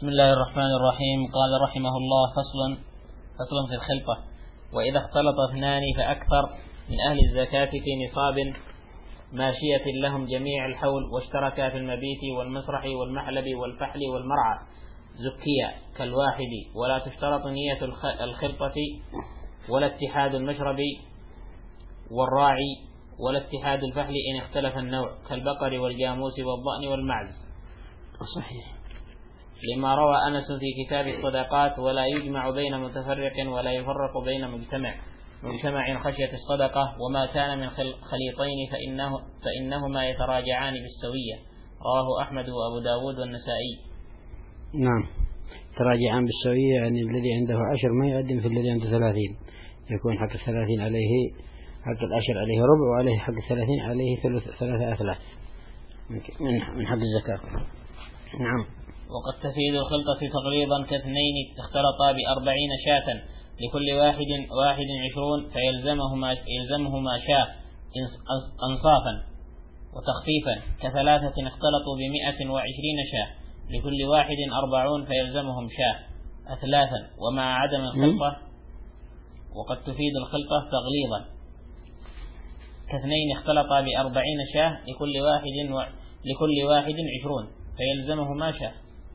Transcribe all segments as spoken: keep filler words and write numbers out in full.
بسم الله الرحمن الرحيم. قال رحمه الله: فصل فصل في الخلطة. وإذا اختلط اثنان فأكثر من أهل الزكاة في نصاب ماشية لهم جميع الحول واشتركا في المبيت والمسرح والمحلب والفحل والمرعى زكيا كالواحد، ولا تشترط نية الخلطة ولا اتحاد المشرب والراعي ولا اتحاد الفحل إن اختلف النوع كالبقر والجاموس والضأن والمعز. صحيح، لما روى أنس في كتاب الصدقات: ولا يجمع بين متفرق ولا يفرق بين مجتمع مجتمع خشية الصدقة، وما كان من خليطين فإنه فإنهما يتراجعان بالسوية. رواه أحمد وأبو داود والنسائي. نعم، تراجعان بالسوية يعني الذي عنده عشر ما يقدم في الذي عنده ثلاثين، يكون حق الثلاثين عليه حق العشر عليه ربع، وعليه حق الثلاثين عليه ثلث ثلاثة أثلاث من من حق الزكاة. نعم. وقد تفيد الخلطة تغليظا كاثنين اختلطا بأربعين شاة لكل واحد واحد عشرون فيلزمهما يلزمهما شاة أنصافا، وتخفيفا كثلاثة اختلطوا بمئة وعشرين شاة لكل واحد أربعون فيلزمهم شاة أثلاثا. ومع عدم الخلطة وقد تفيد الخلطة تغليظا كاثنين اختلطا بأربعين شاة لكل واحد و... لكل واحد عشرون فيلزمهما شاة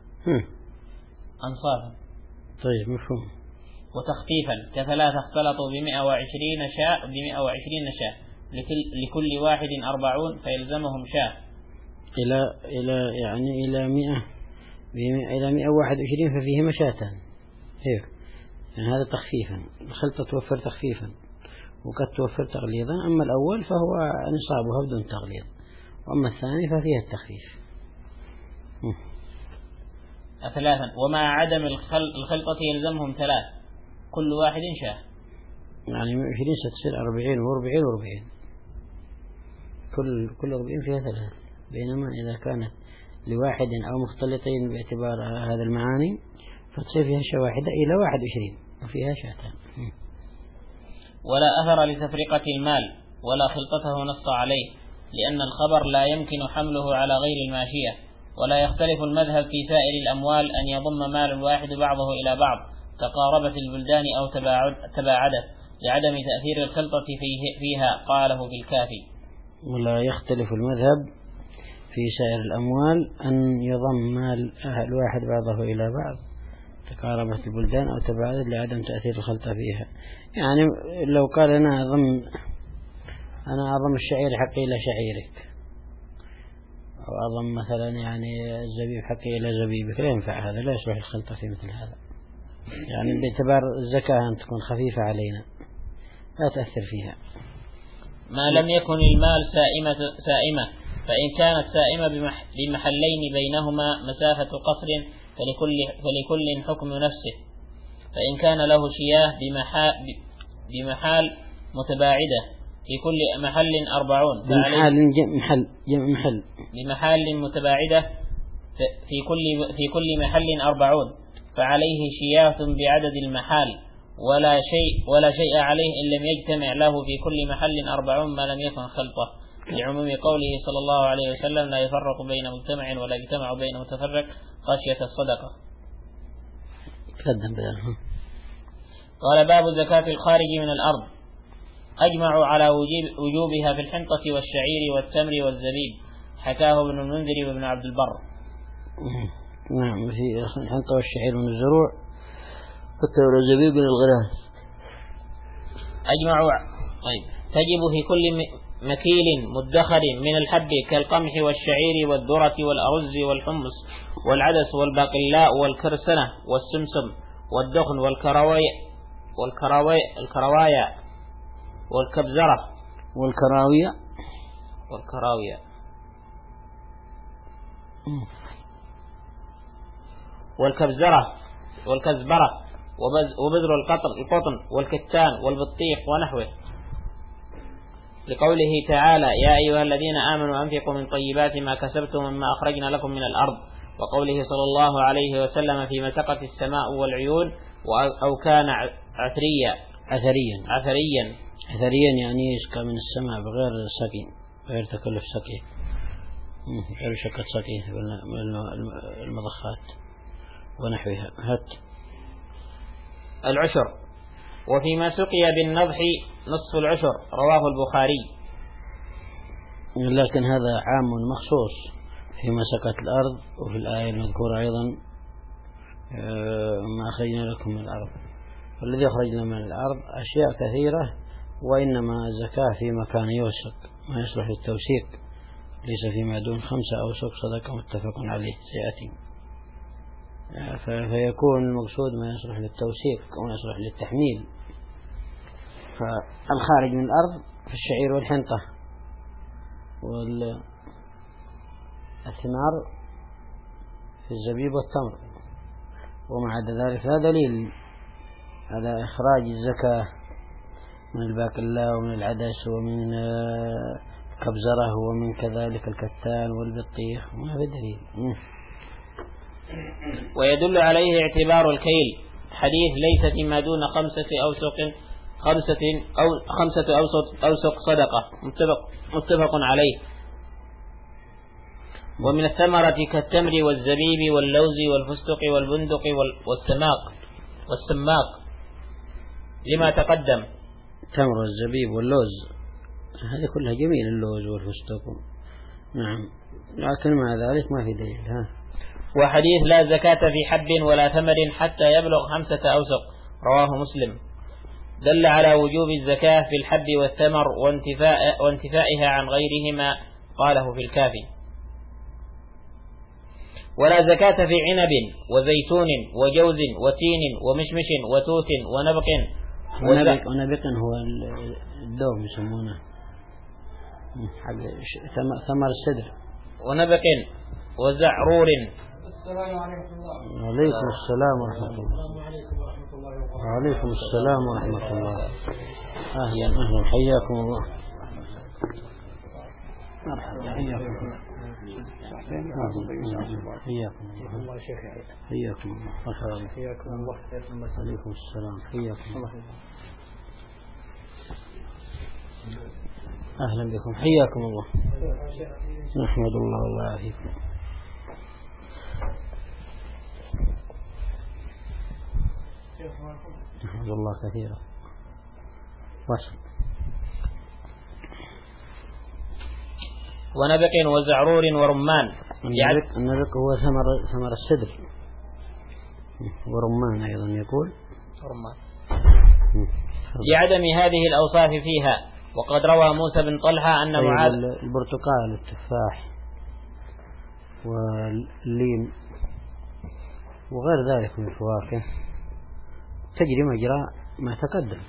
أنصافا. طيب، مفهوم. وتخفيفا كثلاثة اختلطوا بمئة وعشرين شاة بمئة وعشرين شاة لكل, لكل واحد أربعون فيلزمهم شاة إلى إلى يعني إلى مئة إلى مئة وواحد وعشرين ففيهما شاتان هيك، يعني هذا تخفيفا. الخلطة توفر تخفيفا وقد توفر تغليظا. أما الأول فهو نصابها بدون تغليظ، وأما الثاني ففيها التخفيف. ثلاثا. ومع عدم الخلطة يلزمهم ثلاث كل واحد شاة، يعني من عشرين ستصير أربعين وأربعين وأربعين، كل كل أربعين فيها ثلاث. بينما إذا كانت لواحد أو مختلطين باعتبار هذا المعاني فتصير فيها شاة واحدة إلى واحد وعشرين وفيها شاتان. ولا أثر لتفرقة المال ولا خلطته نص عليه، لأن الخبر لا يمكن حمله على غير الماشية. ولا يختلف المذهب في سائر الأموال أن يضم مال الواحد بعضه إلى بعض تقاربت البلدان أو تباعدت لعدم تأثير الخلطة فيه فيها. قاله بالكافي. ولا يختلف المذهب في سائر الأموال أن يضم مال الواحد بعضه إلى بعض تقاربت البلدان أو تباعدت لعدم تأثير الخلطة فيها. يعني لو قال أنا أضم أنا أضم الشعير حقي إلى شعيرك، أو أضم مثلا يعني الزبيب حقي إلى زبيبك، لا ينفع هذا، لا يصلح الخلطة في مثل هذا. يعني باعتبار الزكاة أن تكون خفيفة علينا لا تأثر فيها. ما لم يكن المال سائمة سائمة فإن كانت سائمة بمحلين بينهما مسافة قصر فلكل, فلكل حكم نفسه. فإن كان له شياه بمحال متباعدة في كل محل أربعون بمحال محل محل بمحال متباعدة في كل في كل محل أربعون فعليه شياه بعدد المحال ولا شيء ولا شيء عليه إن لم يجتمع له في كل محل أربعون ما لم يكن خلطة، لعموم قوله صلى الله عليه وسلم: لا يفرق بين مجتمع ولا يجتمع بين متفرق خشية الصدقة. تقدم بها. قال: باب زكاة الخارج من الأرض. أجمعوا على وجوبها في الحنطة والشعير والتمر والزبيب، حكاه ابن المنذر وابن عبد البر. نعم، في الحنطة والشعير من الزروع والتمر والزبيب من الغراس. أجمعوا طيب تجب في كل مكيل مدخر من الحب كالقمح والشعير والذرة والأرز والحمص والعدس والباقلاء والكرسنة والسمسم والدخن والكراوية والكراوية الكروايا والكبزرة والكراوية والكراوية والكبزرة والكزبرة وبذر القطن والكتان والبطيخ ونحوه، لقوله تعالى: يا أيها الذين آمنوا أنفقوا من طيبات ما كسبتم مما أخرجنا لكم من الأرض، وقوله صلى الله عليه وسلم: فيما سقت السماء والعيون أو كان عثريا عثريا عثريا عثريا يعني يسقى من السماء بغير سقي، غير تكلف سقي، غير شقة سقي المضخات. ونحوها. هات العشر. وفيما سقي بالنضح نصف العشر، رواه البخاري. لكن هذا عام مخصوص فيما سقت الأرض، وفي الآية المذكورة أيضا ما أخرجنا لكم من الأرض. والذي أخرجنا من الأرض أشياء كثيرة، وإنما الزكاة في مكان يوسق ما يصلح للتوسيق، ليس فيما دون خمسة أوسق صدقة متفق عليه سيأتي. فيكون المقصود ما يصلح للتوسيق وما يصلح للتحميل. فالخارج من الأرض في الشعير والحنطة والثمار في الزبيب والتمر وما عدا ذلك. لا دليل على إخراج الزكاة من الباقلاء ومن العدس ومن الكبزرة ومن كذلك الكتان والبطيخ، ما في دليل. ويدل عليه اعتبار الكيل، حديث ليس فيما دون خمسة أوسق خمسة أو خمسة أوسق, أوسق صدقة متفق, متفق عليه. ومن الثمرة كالتمر والزبيب واللوز والفستق والبندق والسماق والسماق لما تقدم. التمر والزبيب واللوز هذه كلها جميل، اللوز والفستق نعم، لكن مع ذلك ما في دليل. ها. وحديث لا زكاة في حب ولا ثمر حتى يبلغ خمسة أوسق، رواه مسلم، دل على وجوب الزكاة في الحب والثمر وانتفاء وانتفائها عن غيرهما، قاله في الكافي. ولا زكاة في عنب وزيتون وجوز وتين ومشمش وتوت ونبق. ونبق, ونبق هو الدوم يسمونه ثمر السدر. ونبق وزعرور. السلام عليكم الله. وعليكم السلام ورحمة الله. وعليكم السلام ورحمة الله. أهلا أهلا، حياكم الله. مرحبا، حياكم الله. حياكم الله. حياكم الله. مرحبا. حياكم الله. عليكم السلام. حياكم الله. أهلا بكم، حياكم الله. نحمد الله ويعافيكم. نحمد الله كثيرا. وصل. ونبق وزعرور ورمان. النبق, النبق هو ثمر ثمر السدر، ورمان أيضا يقول رمان. لعدم هذه الأوصاف فيها. وقد روى موسى بن طلحة أن معاذ. البرتقال التفاح والليم وغير ذلك من الفواكه تجري مجرى ما تقدم،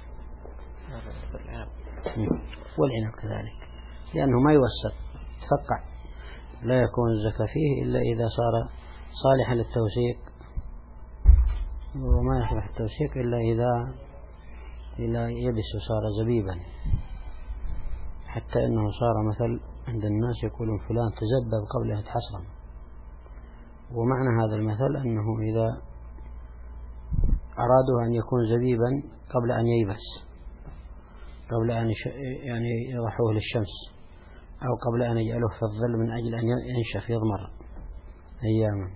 والعنب كذلك، لأنه ما يوسط تفقع، لا يكون الزكاة فيه إلا إذا صار صالحا للتوسيق، وما يصلح التوسيق إلا إذا إلا يبس وصار زبيبا، حتى أنه صار مثل عند الناس يقولون فلان تزبب قبل أن يتحصن. ومعنى هذا المثل أنه إذا أرادوا أن يكون زبيبا قبل أن ييبس، قبل أن يعني يضحوه للشمس، أو قبل أن يجعلوه في الظل من أجل أن ينشف يضمر أياما،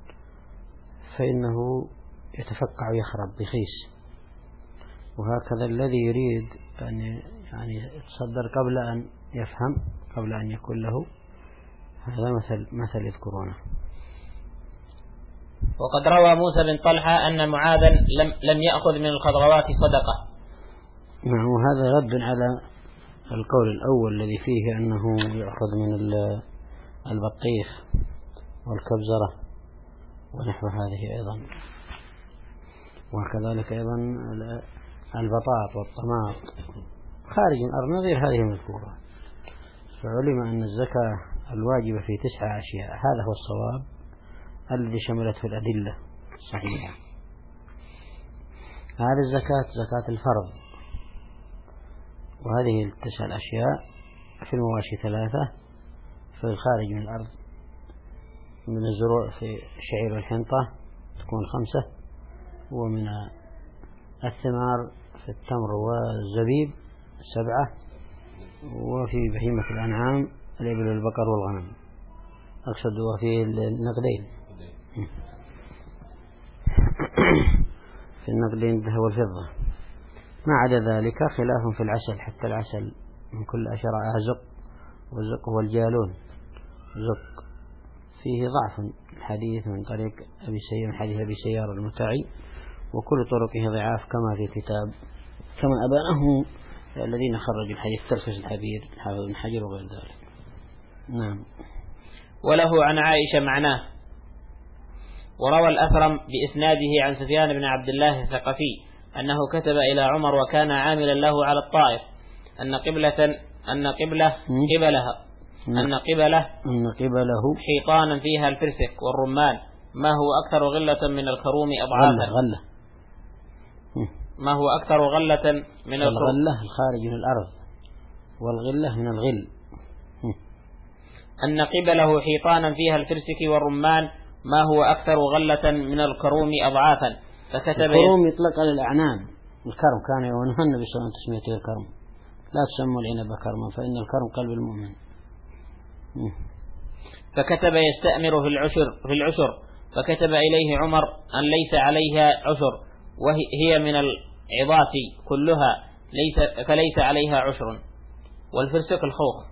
فإنه يتفقع ويخرب بخيس. وهكذا الذي يريد أن يعني يتصدر قبل أن يفهم، قبل أن يكون له، هذا مثل مثل يذكرونه. وقد روى موسى بن طلحة أن معاذا لم لم يأخذ من الخضروات صدقة. نعم، وهذا رد على القول الأول الذي فيه أنه يأخذ من البطيخ والكبزرة ونحو هذه أيضا، وكذلك أيضا البطاط والطماط خارج من الأرض نظير هذه المذكورة. فعلم أن الزكاة الواجبة في تسعة أشياء، هذا هو الصواب الذي شملته الأدلة الصحيحة. هذه الزكاة زكاة الفرض، وهذه التسع الأشياء في المواشي ثلاثة، في الخارج من الأرض من الزروع في الشعير والحنطة تكون خمسة، ومن الثمار في التمر والزبيب سبعة، وفي بهيمة الأنعام الإبل والبقر والغنم، أقصد وفي النقدين. في النقدين الذهب والفضة. ما عدا ذلك خلاف في العسل، حتى العسل من كل أشرعها زق، والزق هو الجالون زق، فيه ضعف الحديث من طريق أبي سيار، من حديث أبي سيار المتعي، وكل طرقه ضعاف كما في كتاب كما أبانه الذين خرجوا الحديث ترخص الحبير حافظ بن حجر وغير ذلك. نعم. وله عن عائشة معناه. وروى الأثرم بإسناده عن سفيان بن عبد الله الثقفي أنه كتب إلى عمر وكان عاملا له على الطائف أن قبلة أن قبلة قبلها أن قبله أن قبله حيطانا فيها الفرسك والرمان ما هو أكثر غلة من الكروم أضعافا. غلة ما هو أكثر غلة من الكروم. الغلة الخارج من الأرض، والغلة من الغل. أن قبله حيطانا فيها الفرسك والرمان ما هو أكثر غلة من الكروم أضعافا. فكتب الكروم يطلق على الأعناب، الكرم كان يونها النبي صلى الله عليه وسلم تسميته الكرم، لا تسموا العنب كرما فإن الكرم قلب المؤمن. فكتب يستأمر في العشر في العشر فكتب إليه عمر أن ليس عليها عشر وهي من العظات كلها ليس فليس عليها عشر. والفرسك الخوخ.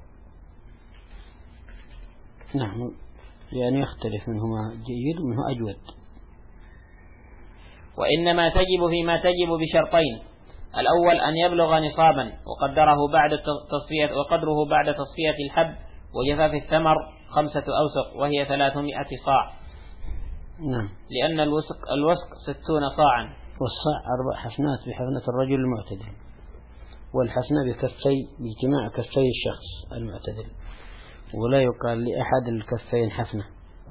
نعم، يعني يختلف منهما جيد ومنه أجود. وإنما تجب فيما تجب بشرطين: الأول أن يبلغ نصابا وقدره بعد تصفية وقدره بعد تصفية الحب وجفاف الثمر خمسة أوسق وهي ثلاثمائة صاع. نعم. لأن الوسق الوسق ستون صاعا. والصاع أربع حسنات بحفنة الرجل المعتدل، والحسنة بكفي باجتماع كفي الشخص المعتدل، ولا يقال لأحد الكفين حسنة.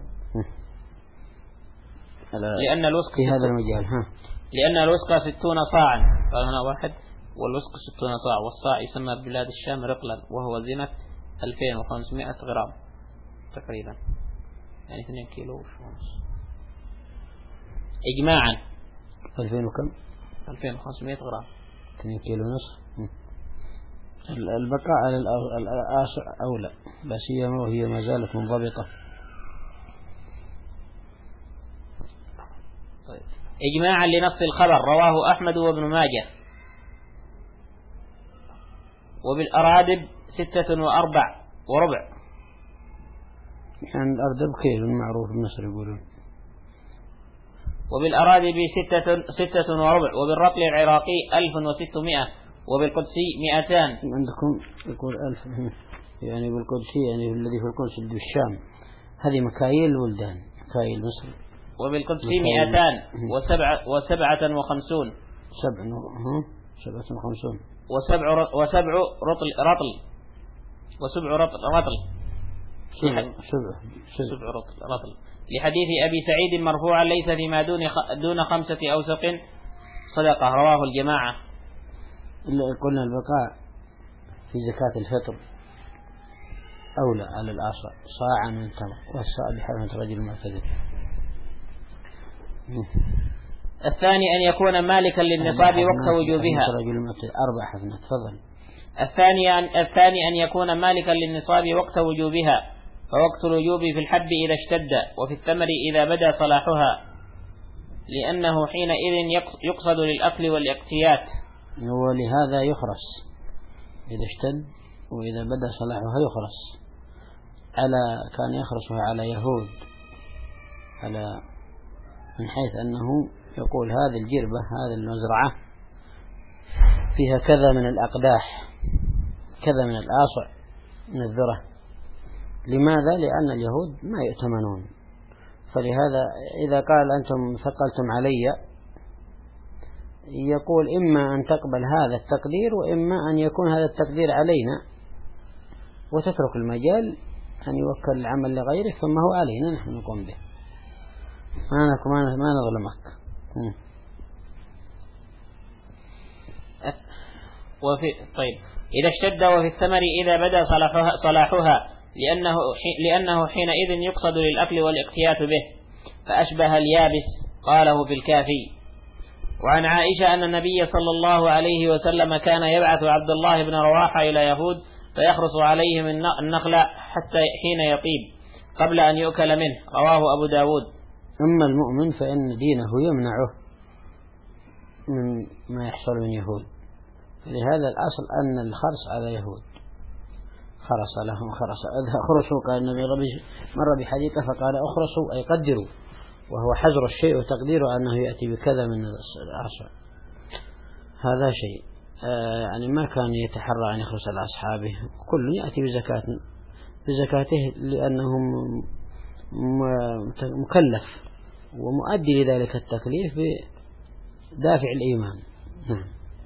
لأن الوسق في هذا المجال ها لأن الوسق ستون صاعا، قال هنا واحد، والوسق ستون صاع، والصاع يسمى بلاد الشام رقلا وهو زنة ألفين وخمسمائة غرام تقريبا، يعني اثنين كيلو ونص إجماعا. ألفين وكم؟ ألفين وخمسمائة غرام، اثنين كيلو ونص. البقاء على الآسع أولى، لا سيما وهي ما زالت منضبطة. إجماعا لنص الخبر. رواه أحمد وابن ماجه. وبالأرادب ستة وأربع وربع، يعني الأردب كيلو معروف بمصر يقولون. وبالأرادب ستة, ستة وربع. وبالرطل العراقي ألف وستمائة. وبالقدسي مئتان. عندكم يقول ألف، يعني بالقدسي يعني الذي في القدس اللي بالشام، هذه مكاييل البلدان، مكاييل مصر. وبالقدسي مئتان وسبعة وسبعة وخمسون. سبع سبعة وخمسون. وسبع وسبع رطل رطل وسبع رطل رطل سبع سبع رطل رطل لحديث أبي سعيد مرفوعا: ليس فيما دون دون خمسة أوسق صدقة. رواه الجماعة. قلنا البقاء في زكاة الفطر أولى على الآصع صاعا من تمر، والصاع بحرمة الرجل المعتدل. الثاني أن يكون مالكا للنصاب وقت وجوبها. أربع حفنات. تفضل. الثاني أن الثاني أن يكون مالكا للنصاب وقت وجوبها، فوقت الوجوب في الحب إذا اشتد، وفي الثمر إذا بدا صلاحها، لأنه حينئذ يقصد للأكل والاقتيات. ولهذا يخرس إذا اشتد، وإذا بدا صلاحها يخرس. على كان يخرسها على يهود، على من حيث أنه يقول هذه الجربة هذه المزرعة فيها كذا من الأقداح، كذا من الآصع من الذرة. لماذا؟ لأن اليهود ما يؤتمنون، فلهذا إذا قال أنتم ثقلتم علي، يقول إما أن تقبل هذا التقدير، وإما أن يكون هذا التقدير علينا وتترك المجال أن يوكل العمل لغيرك، ثم هو علينا نحن نقوم به، ما ما نظلمك. وفي طيب إذا اشتد، وفي الثمر إذا بدا صلاحها, صلاحها لأنه, لأنه حينئذ يقصد للأكل والاقتيات به، فأشبه اليابس. قاله في الكافي. وعن عائشة أن النبي صلى الله عليه وسلم كان يبعث عبد الله بن رواحة إلى يهود فيخرص عليهم النخل حتى حين يطيب قبل أن يؤكل منه. رواه أبو داود. أما المؤمن فإن دينه يمنعه من ما يحصل من يهود. فلهذا الأصل أن الخرص على يهود، خرص لهم خرص أخرصوا، قال النبي مر بحديقة فقال أخرصوا أي قدروا، وهو حجر الشيء وتقديره أنه يأتي بكذا من العصا. هذا شيء آه يعني ما كان يتحرى أن يخرص على أصحابه، كل يأتي بزكاة بزكاته لأنه مكلف ومؤدي لذلك التكليف بدافع الإيمان. نعم.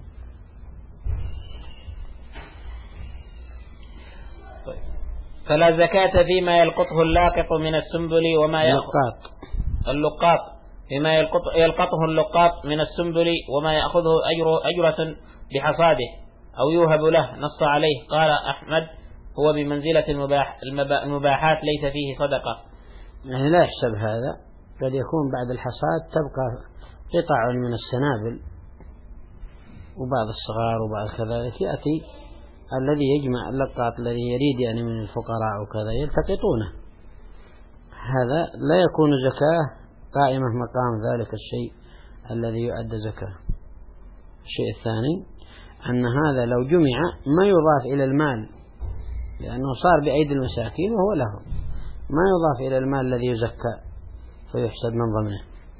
فلا زكاة فيما يلقطه اللاقط من السنبل وما اللقاط اللقاط فيما يلقطه اللقاط من السنبل وما يأخذه أجر أجرة بحصاده أو يوهب له، نص عليه. قال أحمد هو بمنزلة المباح المباحات ليس فيه صدقة. يعني لا يحسب هذا، قد يكون بعد الحصاد تبقى قطع من السنابل وبعض الصغار وبعض كذلك، يأتي الذي يجمع اللقاط الذي يريد يعني من الفقراء وكذا يلتقطونه، هذا لا يكون زكاة قائمة مقام ذلك الشيء الذي يؤدى زكاة. الشيء الثاني أن هذا لو جمع ما يضاف إلى المال، لأنه صار بأيدي المساكين وهو له، ما يضاف إلى المال الذي يزكى فيحسب من ضمنه.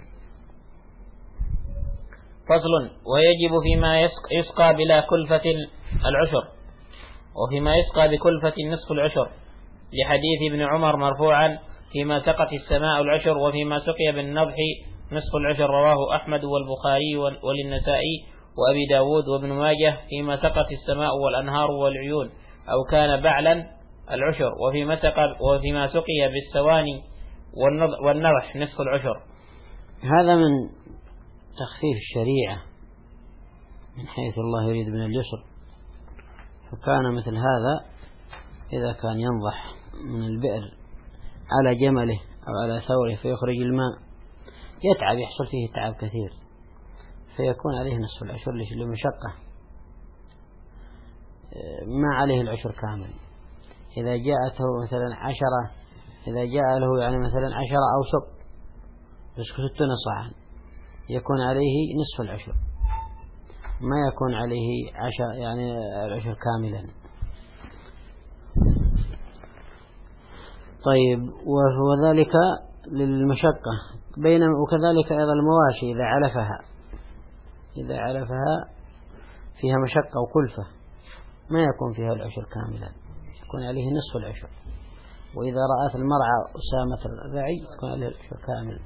فصل. ويجب فيما يسقى بلا كلفة العشر، وفيما يسقى بكلفة نصف العشر، لحديث ابن عمر مرفوعا فيما سقت السماء العشر وفيما سقي بالنضح نصف العشر. رواه أحمد والبخاري وللنسائي وأبي داود وابن ماجه. فيما سقت السماء والأنهار والعيون أو كان بعلا العشر، وفيما سقى وفيما سقي بالسواني والنضح نصف العشر. هذا من تخفيف الشريعة من حيث الله يريد من اليسر، فكان مثل هذا إذا كان ينضح من البئر على جمله أو على ثوره فيخرج الماء يتعب، يحصل فيه تعب كثير، فيكون عليه نصف العشر لمشقة، ما عليه العشر كامل. إذا جاءته مثلا عشرة، إذا جاء له يعني مثلا عشرة أو سق ستون صاعا يكون عليه نصف العشر، ما يكون عليه عشر يعني العشر كاملا. طيب، وذلك للمشقة. بينما وكذلك أيضا المواشي إذا علفها إذا علفها فيها مشقة وكلفة ما يكون فيها العشر كاملا، يكون عليه نصف العشر. وإذا رأت المرعى أسامة الرعي يكون عليه العشر كامل.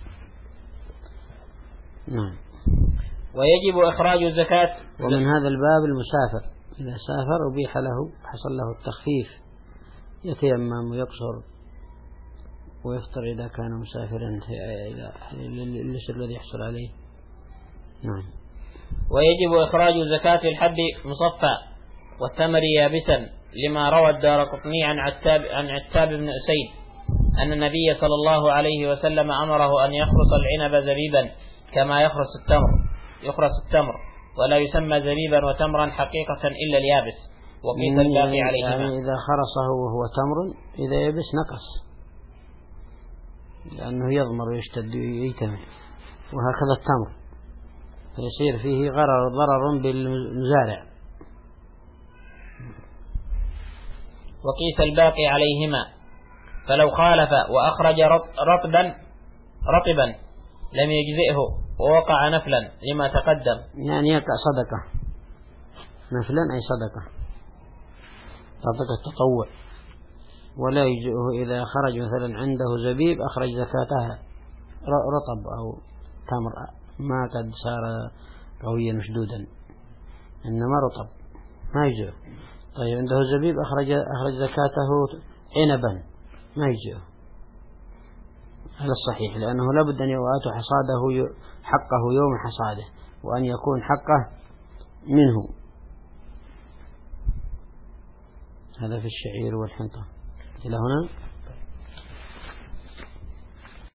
نعم. ويجب إخراج الزكاة. ومن هذا الباب المسافر إذا سافر أبيح له حصل له التخفيف، يتيمم ويقصر ويفطر إذا كان مسافرا للسر الذي يحصل عليه. نعم. ويجب إخراج زكاة الحب مصفى والتمر يابسا، لما روى الدارقطني عن عتاب عن عتاب بن أسيد أن النبي صلى الله عليه وسلم أمره أن يخرص العنب زبيبا كما يخرص التمر يخرص التمر ولا يسمى زبيبا وتمرا حقيقة إلا اليابس، وقيس الباقي عليهما. يعني إذا خرصه وهو تمر إذا يبس نقص، لأنه يضمر ويشتد ويجتمع، وهكذا التمر فيصير فيه غرر ضرر بالمزارع. وقيس الباقي عليهما، فلو خالف وأخرج رطبا رطبا لم يجزئه ووقع نفلا لما تقدم. يعني يقع صدقة، نفلا أي صدقة صدقة التطوع، ولا يجزئه إذا خرج مثلا عنده زبيب أخرج زكاتها رطب أو تمر ما قد صار قويا مشدودا، إنما رطب ما يجزئه. طيب عنده زبيب أخرج أخرج زكاته عنبا ما يجزئه، هذا الصحيح، لأنه لابد أن يؤتوا حصاده حقه يوم حصاده، وأن يكون حقه منه. هذا في الشعير والحنطة. إلى هنا.